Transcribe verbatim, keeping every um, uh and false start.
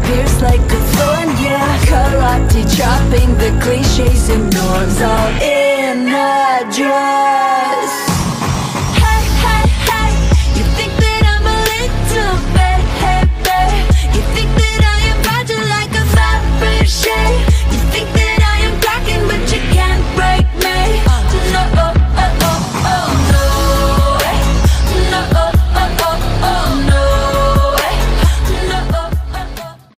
pierce like a thorn, yeah. Karate chopping the cliches and norms all in.